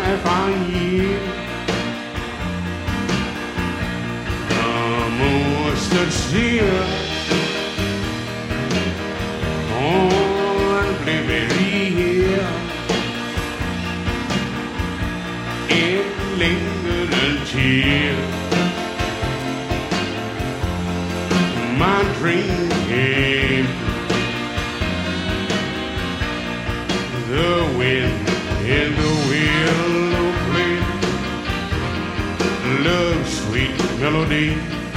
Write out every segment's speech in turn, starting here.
life on you. The moon stood still on Blueberry Hill. It lingered until my dream came. The wind in the willow played love's sweet melody,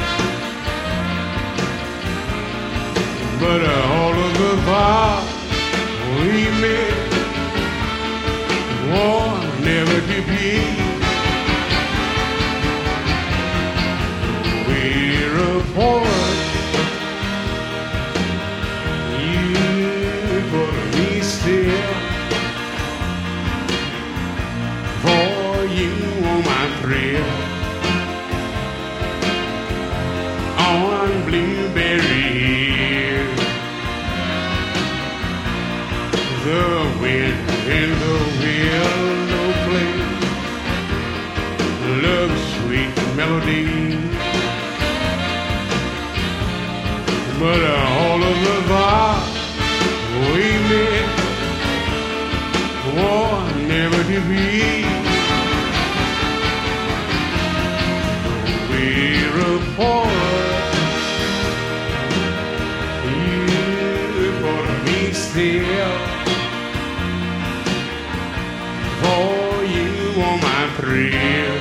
but all of the vows we made war never to be. We're apart, you for me still. For you on my thrill on Blueberry Hill. The wind in the willow play love's sweet melody, but all of the vows we made war never to be. We're apart, you for me still. For you on my thrill